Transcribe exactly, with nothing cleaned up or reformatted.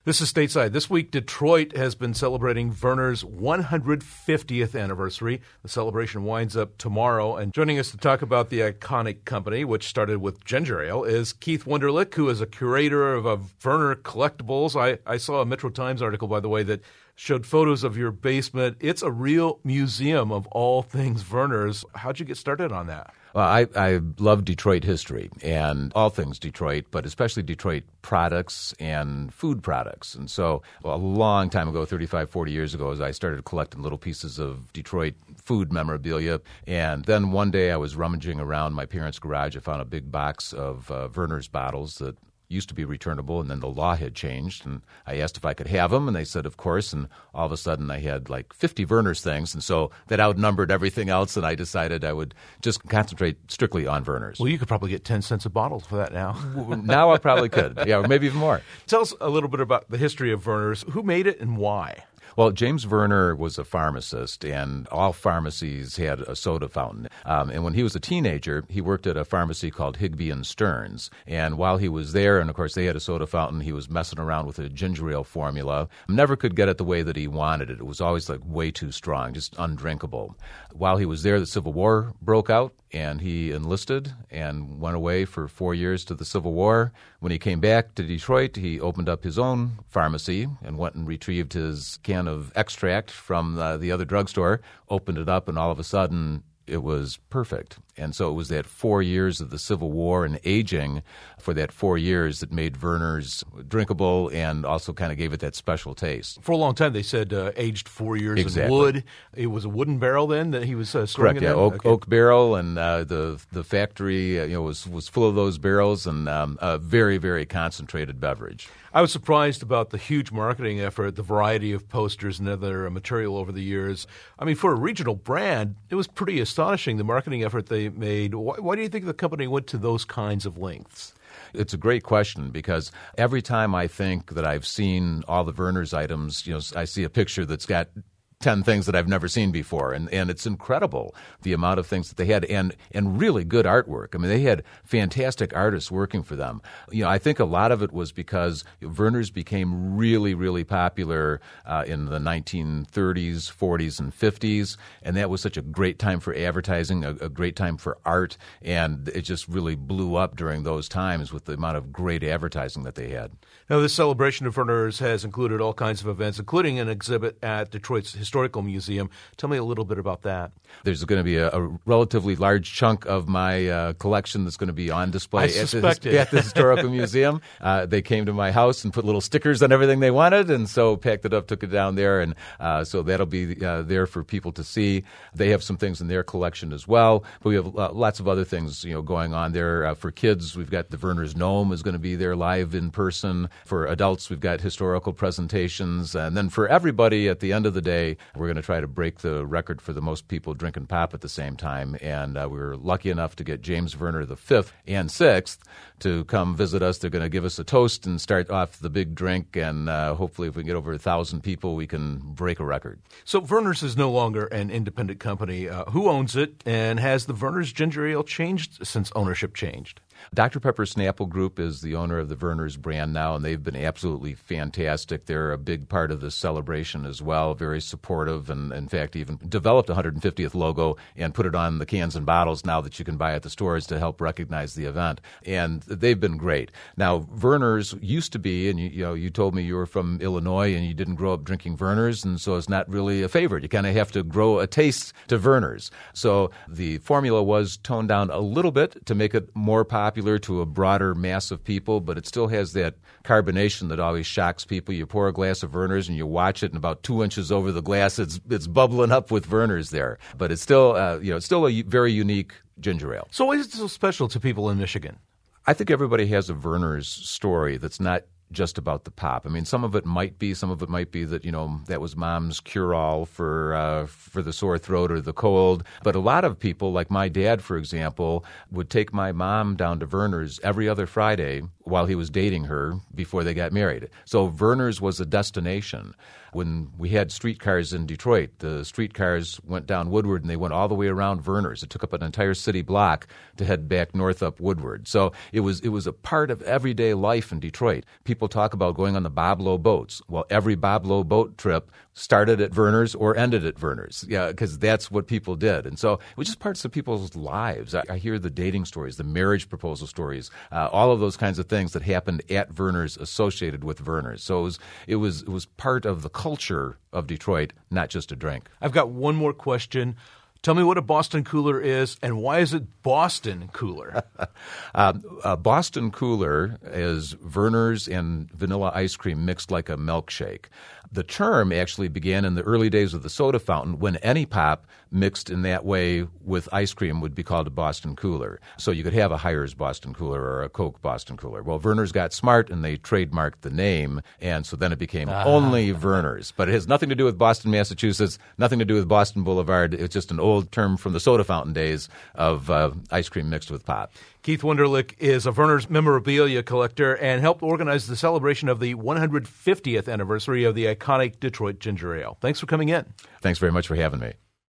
This is Stateside. This week, Detroit has been celebrating Vernors' one hundred fiftieth anniversary. The celebration winds up tomorrow. And joining us to talk about the iconic company, which started with ginger ale, is Keith Wunderlich, who is a curator of, of Vernor collectibles. I, I saw a Metro Times article, by the way, that showed photos of your basement. It's a real museum of all things Vernors. How'd you get started on that? Well, I, I love Detroit history and all things Detroit, but especially Detroit products and food products. And so a long time ago, thirty-five, forty years ago, as I started collecting little pieces of Detroit food memorabilia. And then one day I was rummaging around my parents' garage. I found a big box of uh, Vernors bottles that used to be returnable, and then the law had changed, and I asked if I could have them, and they said, of course, and all of a sudden I had like fifty Vernors things, and so that outnumbered everything else, and I decided I would just concentrate strictly on Vernors. Well, you could probably get ten cents a bottle for that now. Now I probably could, yeah, or maybe even more. Tell us a little bit about the history of Vernors. Who made it and why? Well, James Vernor was a pharmacist, and all pharmacies had a soda fountain. Um, and when he was a teenager, he worked at a pharmacy called Higby and Stearns. And while he was there, and of course they had a soda fountain, he was messing around with a ginger ale formula. Never could get it the way that he wanted it. It was always like way too strong, just undrinkable. While he was there, the Civil War broke out, and he enlisted and went away for four years to the Civil War. When he came back to Detroit, he opened up his own pharmacy and went and retrieved his can of extract from uh, the other drugstore, opened it up, and all of a sudden it was perfect. And so it was that four years of the Civil War and aging for that four years that made Vernors drinkable and also kind of gave it that special taste. For a long time, they said uh, aged four years exactly. in wood. It was a wooden barrel then that he was uh, storing Correct, it yeah, in? oak, Okay. oak barrel, and uh, the the factory uh, you know was, was full of those barrels, and um, a very, very concentrated beverage. I was surprised about the huge marketing effort, the variety of posters and other material over the years. I mean, for a regional brand, it was pretty astonishing, the marketing effort they made. Why, why do you think the company went to those kinds of lengths? It's a great question, because every time I think that I've seen all the Vernors items, you know, I see a picture that's got ten things that I've never seen before, and, and it's incredible the amount of things that they had, and and really good artwork. I mean, they had fantastic artists working for them. You know, I think a lot of it was because Vernors became really, really popular uh, in the nineteen thirties, forties, and fifties, and that was such a great time for advertising, a, a great time for art, and it just really blew up during those times with the amount of great advertising that they had. Now, this celebration of Vernors has included all kinds of events, including an exhibit at Detroit's Historical Museum. Tell me a little bit about that. There's going to be a, a relatively large chunk of my uh, collection that's going to be on display I at, suspected. the, at the Historical Museum. Uh, they came to my house and put little stickers on everything they wanted, and so packed it up, took it down there, and uh, so that'll be uh, there for people to see. They have some things in their collection as well, but we have uh, lots of other things, you know, going on there. Uh, for kids, we've got the Vernors Gnome is going to be there live in person. For adults, we've got historical presentations, and then for everybody, at the end of the day, we're going to try to break the record for the most people drinking pop at the same time, and uh, we were lucky enough to get James Vernor the fifth and sixth to come visit us. They're going to give us a toast and start off the big drink, and uh, hopefully if we can get over a thousand people, we can break a record. So Vernors is no longer an independent company. Uh, who owns it, and has the Vernors Ginger Ale changed since ownership changed? Doctor Pepper Snapple Group is the owner of the Vernors brand now, and they've been absolutely fantastic. They're a big part of this celebration as well, very supportive, and in fact even developed a one hundred fiftieth logo and put it on the cans and bottles now that you can buy at the stores to help recognize the event. And they've been great. Now, Vernors used to be, and you, you know, you told me you were from Illinois and you didn't grow up drinking Vernors, and so it's not really a favorite. You kind of have to grow a taste to Vernors. So the formula was toned down a little bit to make it more popular. Popular to a broader mass of people, but it still has that carbonation that always shocks people. You pour a glass of Vernors and you watch it, and about two inches over the glass, it's it's bubbling up with Vernors there. But it's still, uh, you know, it's still a very unique ginger ale. So why is it so special to people in Michigan? I think everybody has a Vernors story that's not just about the pop. I mean, some of it might be, some of it might be that, you know, that was mom's cure-all for uh, for the sore throat or the cold. But a lot of people, like my dad, for example, would take my mom down to Vernors every other Friday while he was dating her before they got married. So Vernors was a destination. When we had streetcars in Detroit, the streetcars went down Woodward and they went all the way around Vernors. It took up an entire city block to head back north up Woodward. So it was it was a part of everyday life in Detroit. People people talk about going on the Bob Lowe boats. Well, every Bob Lowe boat trip started at Vernors or ended at Vernors, yeah, because that's what people did. And so it was just parts of people's lives. I, I hear the dating stories, the marriage proposal stories, uh, all of those kinds of things that happened at Vernors associated with Vernors. So it was, it was, it was part of the culture of Detroit, not just a drink. I've got one more question. Tell me what a Boston Cooler is, and why is it Boston Cooler? uh, a Boston Cooler is Vernors and vanilla ice cream mixed like a milkshake. The term actually began in the early days of the soda fountain when any pop mixed in that way with ice cream would be called a Boston Cooler. So you could have a Hires Boston Cooler or a Coke Boston Cooler. Well, Vernors got smart and they trademarked the name, and so then it became ah. only Vernors. But it has nothing to do with Boston, Massachusetts, nothing to do with Boston Boulevard. It's just an old term from the soda fountain days of uh, ice cream mixed with pop. Keith Wunderlich is a Vernors memorabilia collector and helped organize the celebration of the one hundred fiftieth anniversary of the iconic Detroit Ginger Ale. Thanks for coming in. Thanks very much for having me.